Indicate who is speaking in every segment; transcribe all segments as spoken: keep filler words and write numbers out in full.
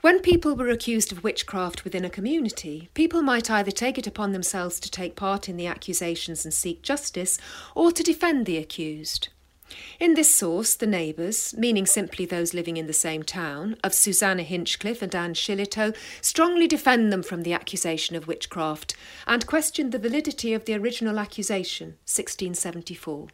Speaker 1: When people were accused of witchcraft within a community, people might either take it upon themselves to take part in the accusations and seek justice, or to defend the accused. In this source, the neighbours, meaning simply those living in the same town, of Susanna Hinchcliffe and Anne Shillitoe, strongly defend them from the accusation of witchcraft and question the validity of the original accusation, sixteen seventy-four.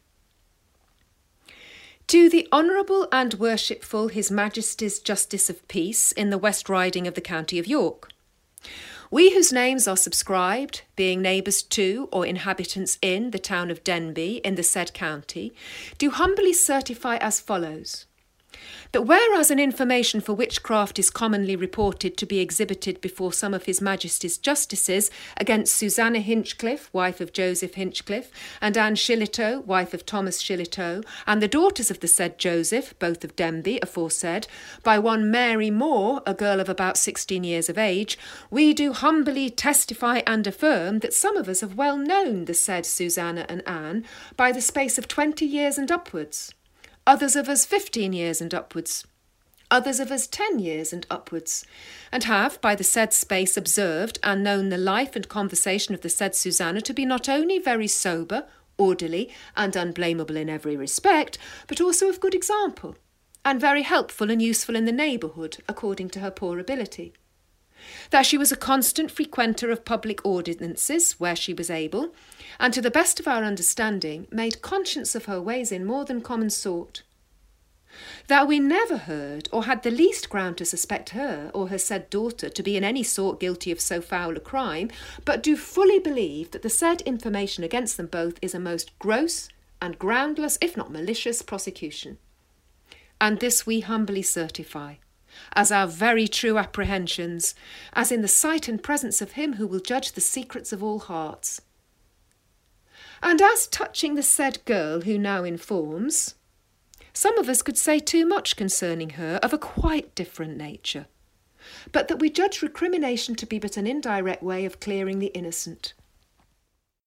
Speaker 1: To the Honourable and Worshipful His Majesty's Justice of Peace in the West Riding of the County of York. We whose names are subscribed, being neighbours to or inhabitants in the town of Denby in the said county, do humbly certify as follows. That whereas an information for witchcraft is commonly reported to be exhibited before some of His Majesty's Justices against Susanna Hinchcliffe, wife of Joseph Hinchcliffe, and Anne Shillitoe, wife of Thomas Shillitoe, and the daughters of the said Joseph, both of Denby, aforesaid, by one Mary Moore, a girl of about sixteen years of age, we do humbly testify and affirm that some of us have well known the said Susanna and Anne by the space of twenty years and upwards. Others of us fifteen years and upwards, others of us ten years and upwards, and have by the said space observed and known the life and conversation of the said Susanna to be not only very sober, orderly, and unblameable in every respect, but also of good example, and very helpful and useful in the neighbourhood, according to her poor ability. That she was a constant frequenter of public audiences where she was able, and to the best of our understanding made conscience of her ways in more than common sort. That we never heard or had the least ground to suspect her or her said daughter to be in any sort guilty of so foul a crime, but do fully believe that the said information against them both is a most gross and groundless, if not malicious, prosecution. And this we humbly certify, as our very true apprehensions, as in the sight and presence of Him who will judge the secrets of all hearts. And as touching the said girl who now informs, some of us could say too much concerning her of a quite different nature, but that we judge recrimination to be but an indirect way of clearing the innocent.